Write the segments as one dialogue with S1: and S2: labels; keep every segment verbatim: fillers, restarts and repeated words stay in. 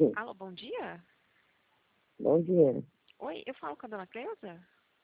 S1: Alô, bom dia?
S2: Bom dia.
S1: Oi, eu falo com a dona Cleusa?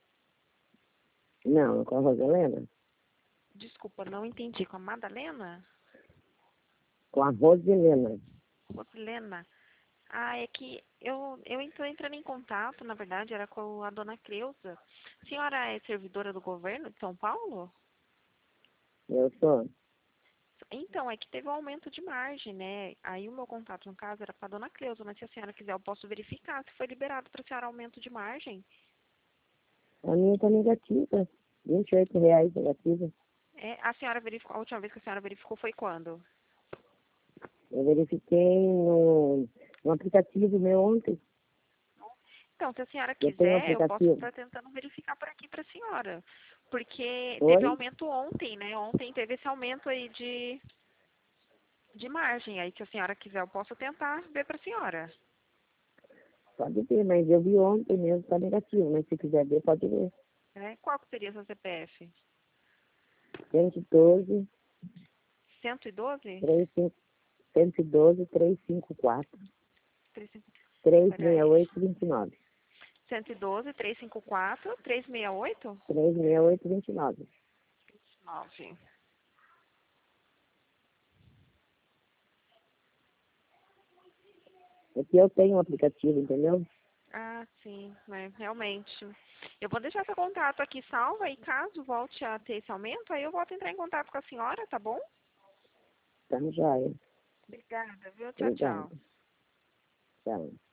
S2: Não, com a Rosalena?
S1: Desculpa, não entendi. Com a Madalena?
S2: Com a Rosilena.
S1: Rosilena? Ah, é que eu, eu estou entrando em contato, na verdade, era com a dona Cleusa. A senhora é servidora do governo de São Paulo?
S2: Eu sou.
S1: Então, é que teve um aumento de margem, né? Aí o meu contato, no caso, era com a dona Cleusa, mas se a senhora quiser, eu posso verificar se foi liberado para a senhora aumento de margem.
S2: A minha tá negativa. vinte e oito reais negativa.
S1: É, a senhora verificou, a última vez que a senhora verificou foi quando?
S2: Eu verifiquei no, no aplicativo meu ontem.
S1: Então, se a senhora
S2: Eu tenho um
S1: quiser, eu posso
S2: aplicativo.
S1: estar tentando verificar por aqui para a senhora. Porque teve
S2: Oi?
S1: aumento ontem, né? Ontem teve esse aumento aí de, de margem. Aí, se a senhora quiser, eu posso tentar ver para a senhora.
S2: Pode ver, mas eu vi ontem mesmo, tá negativo. Mas se quiser ver, pode ver.
S1: Né? Qual que seria seu C P F?
S2: cento e doze,
S1: cento e doze?
S2: cento e doze, trezentos e cinquenta e quatro, trezentos e sessenta e
S1: Peraí.
S2: oito, vinte e nove.
S1: cento e doze, trezentos e cinquenta e quatro, trezentos e sessenta e oito?
S2: trezentos e sessenta e oito, vinte e nove.
S1: nove.
S2: Aqui eu tenho um aplicativo, entendeu?
S1: Ah, sim, né? Realmente. Eu vou deixar seu contato aqui salvo e caso volte a ter esse aumento, aí eu volto a entrar em contato com a senhora, tá bom?
S2: Tá no joia.
S1: Obrigada, viu? Tchau,
S2: Obrigado.
S1: tchau.
S2: Tchau.